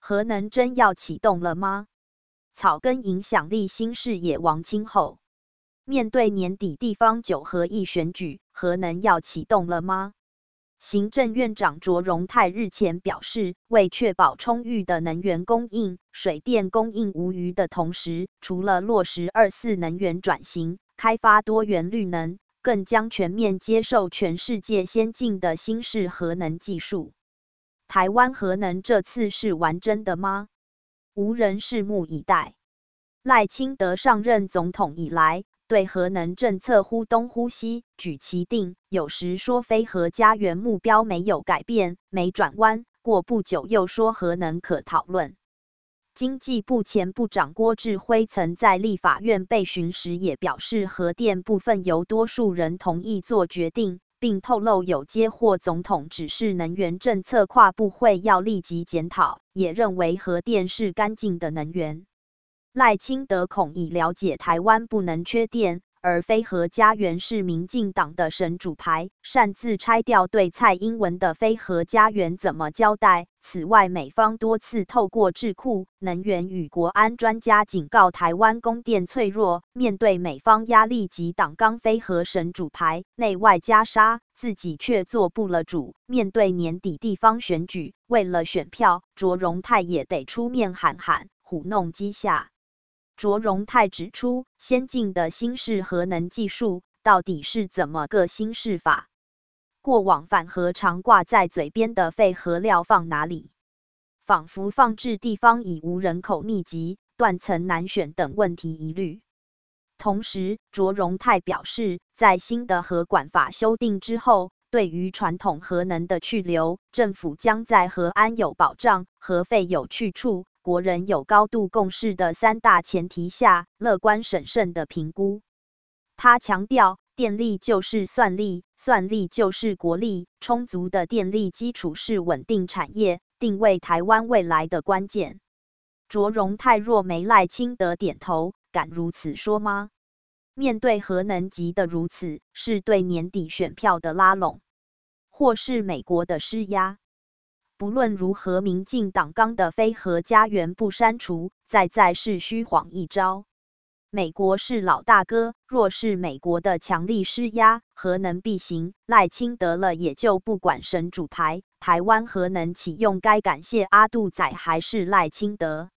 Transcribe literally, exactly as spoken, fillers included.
核能真要启动了吗？草根影响力新视野王清后，面对年底地方九合一选举，核能要启动了吗？行政院长卓荣泰日前表示，为确保充裕的能源供应、水电供应无虞的同时，除了落实二四能源转型，开发多元绿能，更将全面接受全世界先进的新式核能技术。台湾核能这次是玩真的吗？无人拭目以待。赖清德上任总统以来，对核能政策忽东忽西，举棋定，有时说非核家园目标没有改变，没转弯，过不久又说核能可讨论。经济部前部长郭志辉曾在立法院被询时也表示，核电部分由多数人同意做决定，并透露有接获总统指示能源政策跨部会要立即检讨，也认为核电是干净的能源。赖清德恐已了解台湾不能缺电，而非核家园是民进党的神主牌，擅自拆掉对蔡英文的非核家园怎么交代？此外，美方多次透过智库、能源与国安专家警告台湾供电脆弱，面对美方压力及党纲非核神主牌，内外夹杀，自己却做不了主。面对年底地方选举，为了选票，卓荣泰也得出面喊喊，唬弄基下。卓荣泰指出，先进的新式核能技术到底是怎么个新式法？过往反核常挂在嘴边的废核料放哪里？仿佛放置地方已无人口密集、断层难选等问题疑虑。同时，卓荣泰表示，在新的核管法修订之后，对于传统核能的去留，政府将在核安有保障、核废有去处、国人有高度共识的三大前提下，乐观审慎的评估。他强调，电力就是算力，算力就是国力，充足的电力基础是稳定产业、定位台湾未来的关键。卓荣泰若没赖清德点头，敢如此说吗？面对核能急得如此，是对年底选票的拉拢，或是美国的施压？不论如何，民进党纲的非核家园不删除，再再是虚晃一招。美国是老大哥，若是美国的强力施压，核能必行，赖清德了也就不管神主牌，台湾核能启用该感谢阿杜仔还是赖清德。